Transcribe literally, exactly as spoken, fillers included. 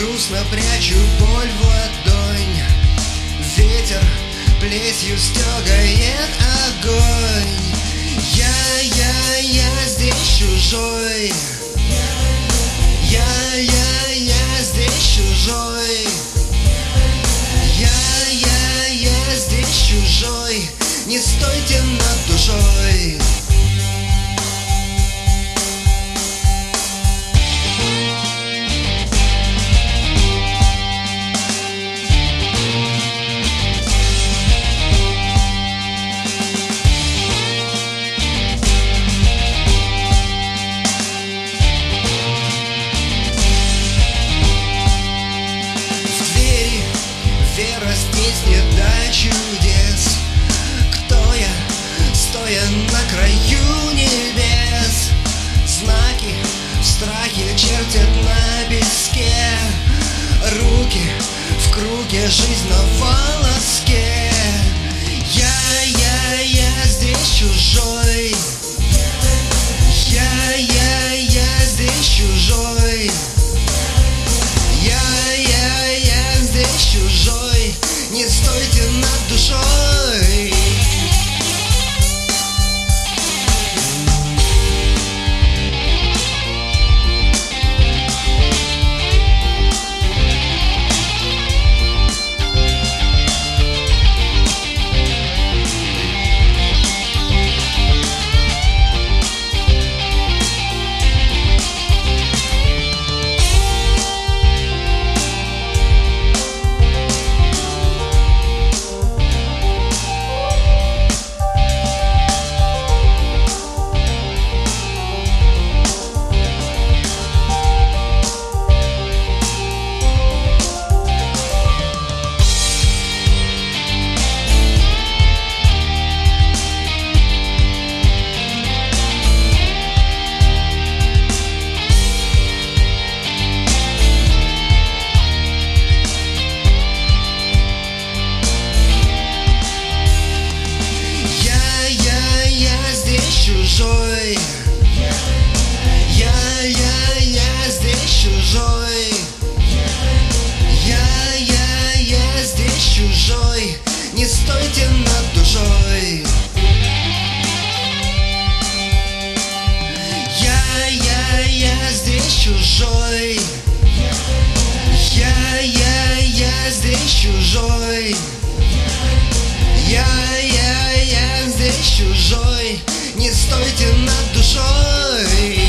Грустно прячу боль в ладонь. Ветер плетью стегает огонь. Я, я, я здесь чужой. Я, я, я здесь чужой. Я, я, я здесь чужой. Не стойте над душой. Вера здесь не до чудес. Кто я, стоя на краю небес? Знаки в страхе чертят на песке. Руки в круге, жизнь на волоске. Я, я, я здесь чужой. Я, я, я здесь чужой. Я, я, я здесь чужой. Не стойте над душой. Чужой. Я, я, я здесь чужой. Я, я, я здесь чужой. Не стойте над душой. Я, я, я здесь чужой. Я, я, я здесь чужой. Я, я, я здесь чужой. Не стойте над душой.